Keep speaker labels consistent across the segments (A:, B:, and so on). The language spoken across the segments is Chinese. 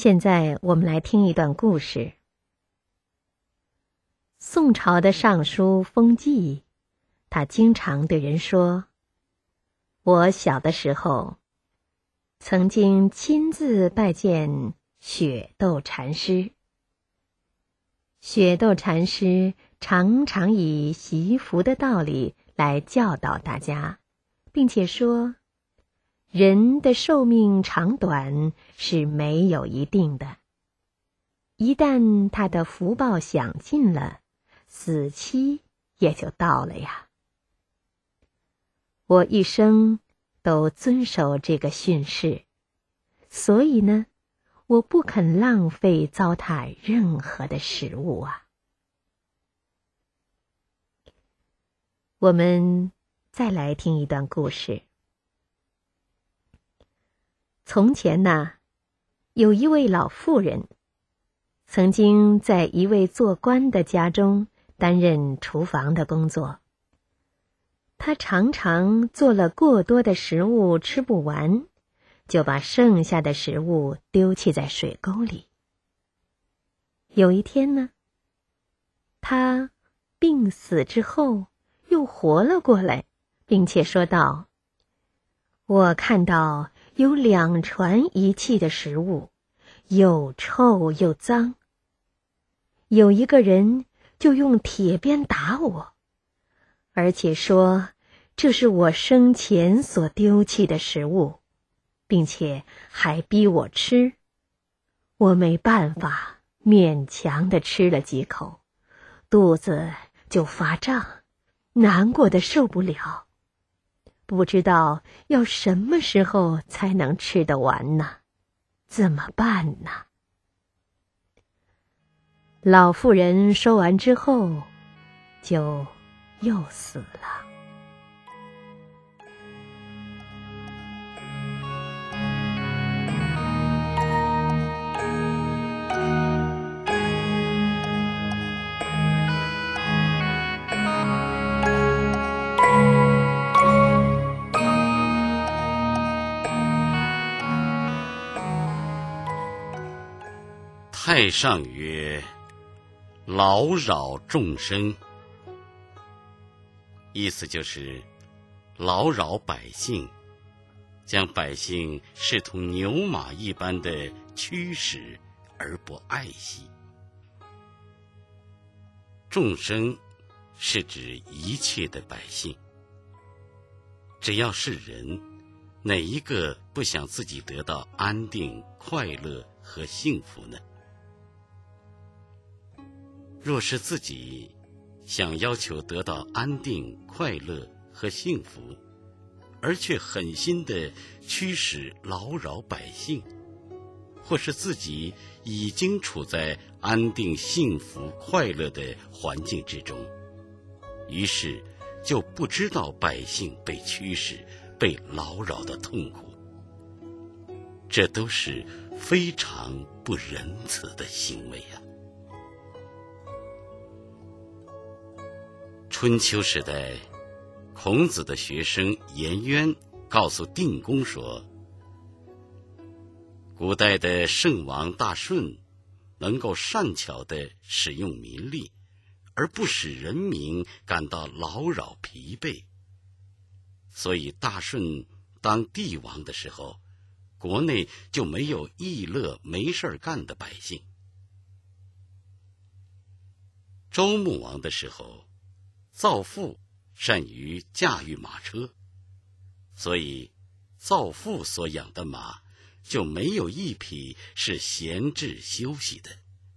A: 现在我们来听一段故事。宋朝的尚书封季，他经常对人说：我小的时候，曾经亲自拜见雪窦禅师。雪窦禅师常常以习福的道理来教导大家，并且说，人的寿命长短是没有一定的，一旦他的福报享尽了，死期也就到了呀。我一生都遵守这个训示，所以呢，我不肯浪费糟蹋任何的食物啊。我们再来听一段故事。从前呢，有一位老妇人，曾经在一位做官的家中担任厨房的工作。她常常做了过多的食物吃不完，就把剩下的食物丢弃在水沟里。有一天呢，她病死之后又活了过来，并且说道：我看到有2船遗弃的食物，又臭又脏。有一个人就用铁鞭打我，而且说这是我生前所丢弃的食物，并且还逼我吃。我没办法，勉强地吃了几口，肚子就发胀，难过得受不了。不知道要什么时候才能吃得完呢？怎么办呢？老妇人说完之后，就又死了。
B: 太上曰：劳扰众生。意思就是劳扰百姓，将百姓视同牛马一般的驱使而不爱惜。众生是指一切的百姓，只要是人，哪一个不想自己得到安定、快乐和幸福呢？若是自己想要求得到安定、快乐和幸福，而却狠心地驱使劳扰百姓，或是自己已经处在安定、幸福、快乐的环境之中，于是就不知道百姓被驱使、被劳扰的痛苦，这都是非常不仁慈的行为啊。春秋时代，孔子的学生颜渊告诉定公说，古代的圣王大舜能够善巧地使用民力，而不使人民感到劳扰疲惫，所以大舜当帝王的时候，国内就没有逸乐没事干的百姓。周穆王的时候，造父善于驾驭马车，所以造父所养的马就没有一匹是闲置休息的。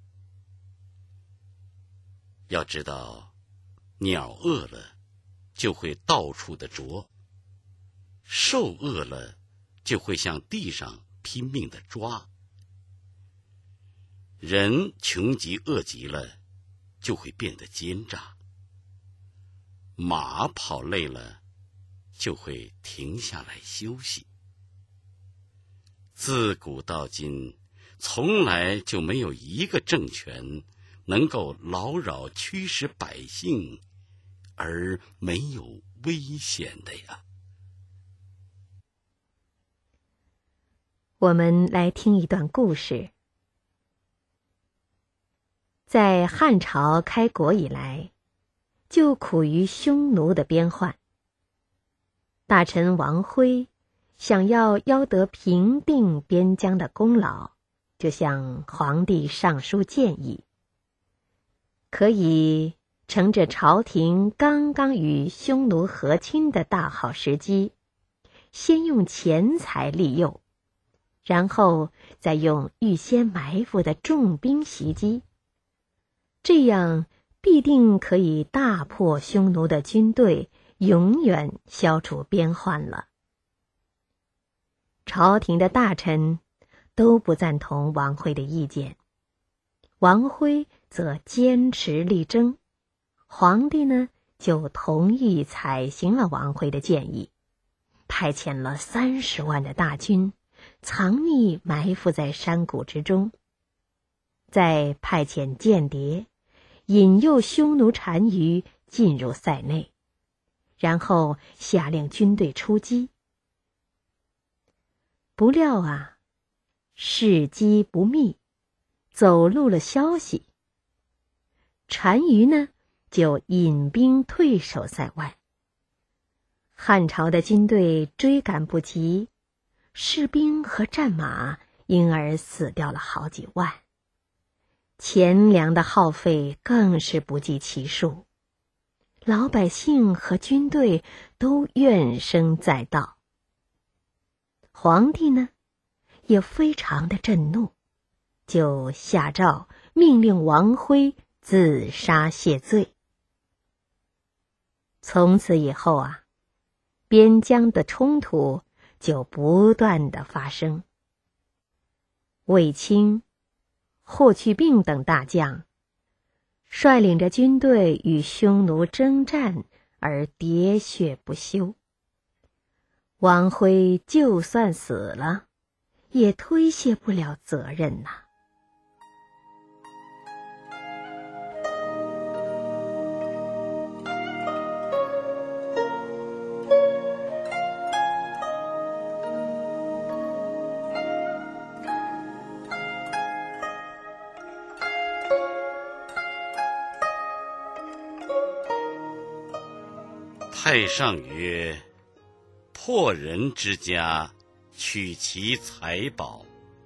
B: 要知道，鸟饿了就会到处的啄，兽饿了就会向地上拼命的抓，人穷极饿极了就会变得奸诈，马跑累了就会停下来休息。自古到今，从来就没有一个政权能够劳扰驱使百姓而没有危险的呀。
A: 我们来听一段故事， 在汉朝开国以来，就苦于匈奴的边患。大臣王辉想要邀得平定边疆的功劳，就向皇帝上书建议，可以乘着朝廷刚刚与匈奴和亲的大好时机，先用钱财利诱，然后再用预先埋伏的重兵袭击，这样必定可以大破匈奴的军队，永远消除边患了。朝廷的大臣都不赞同王辉的意见，王辉则坚持力争，皇帝呢就同意采行了王辉的建议，派遣了30万的大军，藏匿埋伏在山谷之中，再派遣间谍引诱匈奴单于进入塞内，然后下令军队出击。不料啊，事机不密，走漏了消息，单于呢就引兵退守塞外。汉朝的军队追赶不及，士兵和战马因而死掉了好几万，钱粮的耗费更是不计其数，老百姓和军队都怨声载道。皇帝呢也非常的震怒，就下诏命令王辉自杀谢罪。从此以后啊，边疆的冲突就不断的发生。卫青、霍去病等大将率领着军队与匈奴征战，而喋血不休。王辉就算死了，也推卸不了责任呐。
B: 太上曰：破人之家，取其财宝。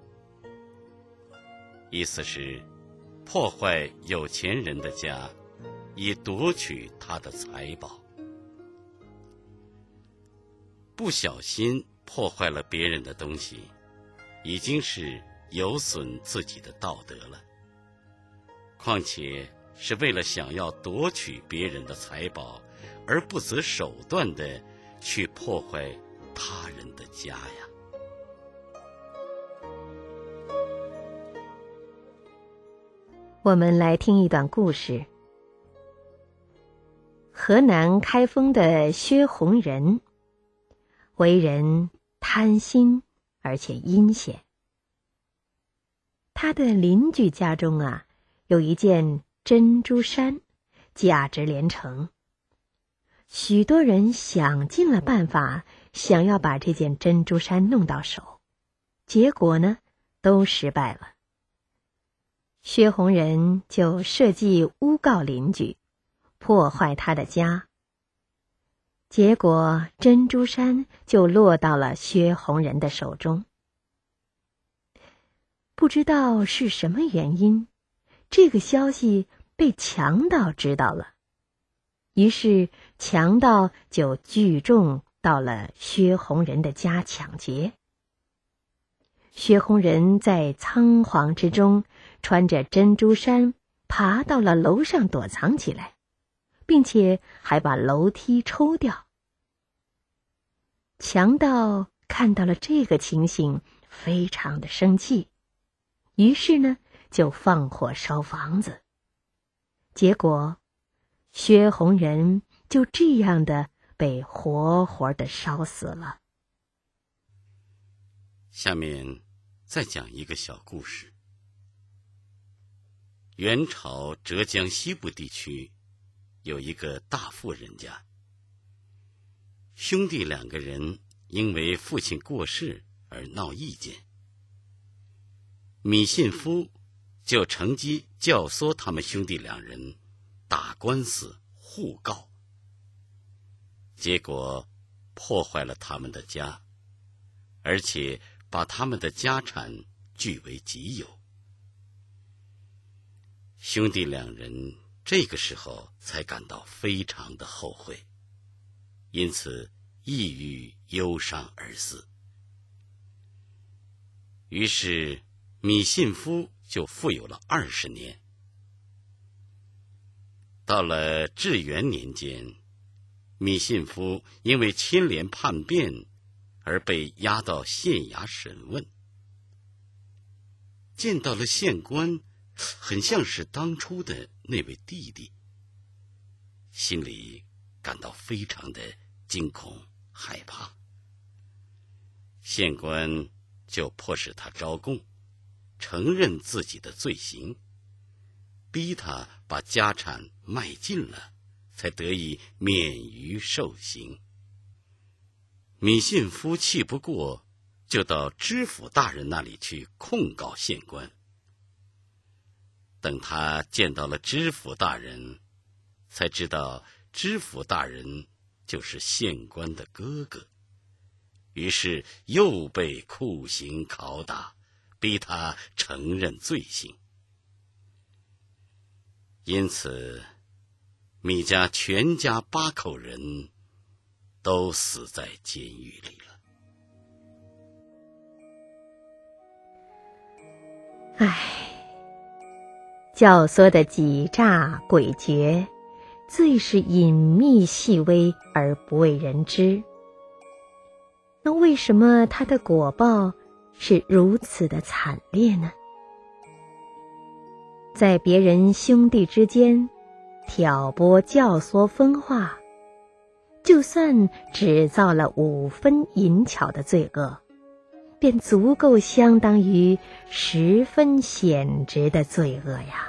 B: 意思是破坏有钱人的家，以夺取他的财宝。不小心破坏了别人的东西，已经是有损自己的道德了，况且是为了想要夺取别人的财宝，而不择手段地去破坏他人的家呀。
A: 我们来听一段故事。河南开封的薛洪仁，为人贪心而且阴险。他的邻居家中啊，有一件珍珠衫，价值连城。许多人想尽了办法，想要把这件珍珠衫弄到手，结果呢，都失败了。薛洪仁就设计诬告邻居，破坏他的家。结果珍珠衫就落到了薛洪仁的手中。不知道是什么原因，这个消息被强盗知道了。于是强盗就聚众到了薛洪仁的家抢劫。薛洪仁在仓皇之中，穿着珍珠衫爬到了楼上躲藏起来，并且还把楼梯抽掉。强盗看到了这个情形，非常的生气，于是呢就放火烧房子。结果薛洪仁就这样的被活活的烧死了。
B: 下面再讲一个小故事。元朝浙江西部地区有一个大富人家，兄弟2个人因为父亲过世而闹意见。米信夫就乘机教唆他们兄弟两人打官司互告，结果破坏了他们的家，而且把他们的家产据为己有。兄弟两人这个时候才感到非常的后悔，因此抑郁忧伤而死。于是米信夫就富有了20年。到了至元年间，米信夫因为牵连叛变而被押到县衙审问。见到了县官，很像是当初的那位弟弟，心里感到非常的惊恐害怕。县官就迫使他招供，承认自己的罪行，逼他把家产卖尽了，才得以免于受刑。米信夫气不过，就到知府大人那里去控告县官。等他见到了知府大人，才知道知府大人就是县官的哥哥，于是又被酷刑拷打，逼他承认罪行。因此米家全家8口人都死在监狱里了。
A: 教唆的诡诈诡谲，最是隐秘细微而不为人知。那为什么他的果报是如此的惨烈呢？在别人兄弟之间挑拨教唆分化，就算只造了5分淫巧的罪恶，便足够相当于10分显直的罪恶呀。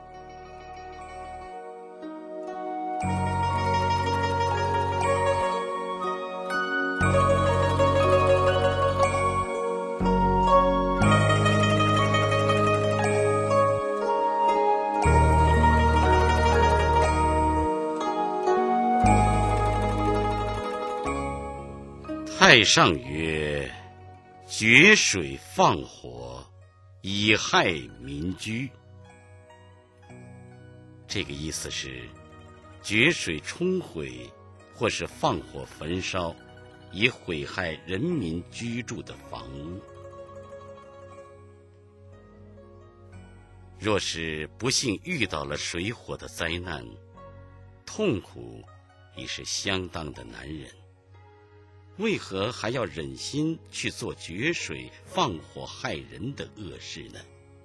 B: 太上曰：决水放火，以害民居。这个意思是决水冲毁或是放火焚烧，以毁害人民居住的房屋。若是不幸遇到了水火的灾难，痛苦已是相当的难忍，为何还要忍心去做决水放火害人的恶事呢？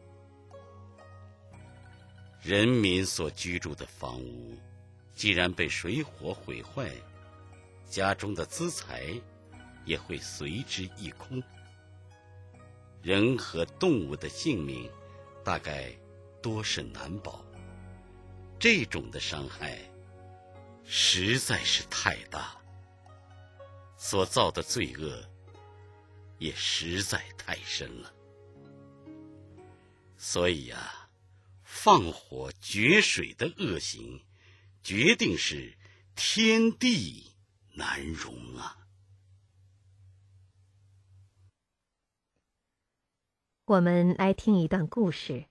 B: 人民所居住的房屋既然被水火毁坏，家中的资财也会随之一空，人和动物的性命大概多是难保。这种的伤害实在是太大，所造的罪恶也实在太深了。所以啊，放火决水的恶行决定是天地难容啊。
A: 我们来听一段故事。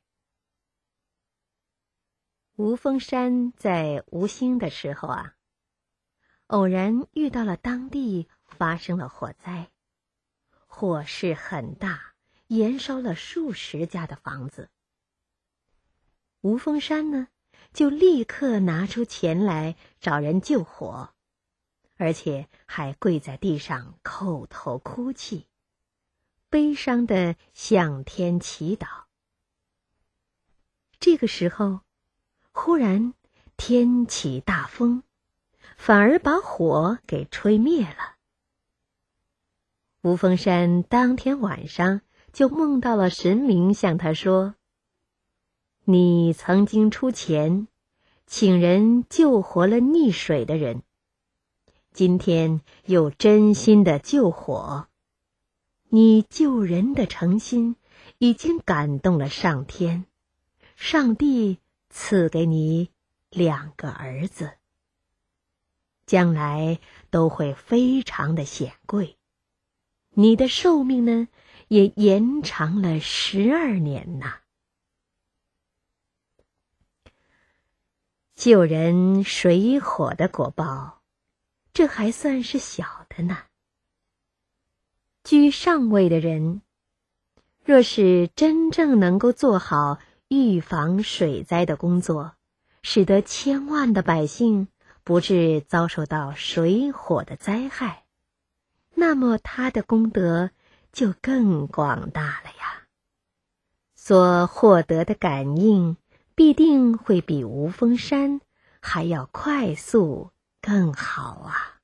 A: 吴峰山在吴兴的时候啊，偶然遇到了当地发生了火灾，火势很大，延烧了数十家的房子。吴峰山呢，就立刻拿出钱来找人救火，而且还跪在地上叩头哭泣，悲伤地向天祈祷。这个时候，忽然天起大风，反而把火给吹灭了。吴峰山当天晚上就梦到了神明向他说：你曾经出钱请人救活了溺水的人，今天又真心的救火，你救人的诚心已经感动了上天， 上帝赐给你2个儿子，将来都会非常的显贵。你的寿命呢，也延长了12年呐。救人水火的果报，这还算是小的呢。居上位的人，若是真正能够做好预防水灾的工作，使得千万的百姓不致遭受到水火的灾害，那么他的功德就更广大了呀。所获得的感应必定会比无风山还要快速更好啊。